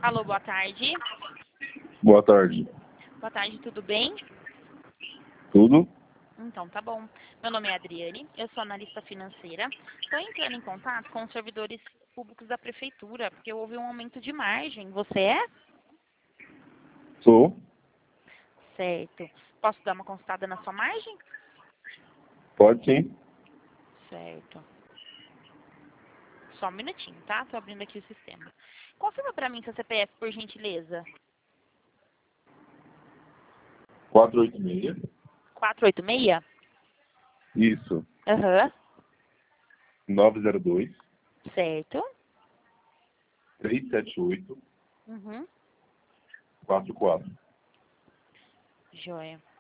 Alô, boa tarde. Boa tarde. Boa tarde, tudo bem? Tudo? Então, tá bom. Meu nome é Adriane, eu sou analista financeira. Estou entrando em contato com os servidores públicos da prefeitura, porque houve um aumento de margem. Você é? Sou? Certo. Posso dar uma consultada na sua margem? Pode sim. Certo. Só um minutinho, tá? Tô abrindo aqui o sistema. Confirma pra mim seu CPF, por gentileza. 486. 486? Isso. Aham. 902 Certo. 378 Uhum. 44. Joia.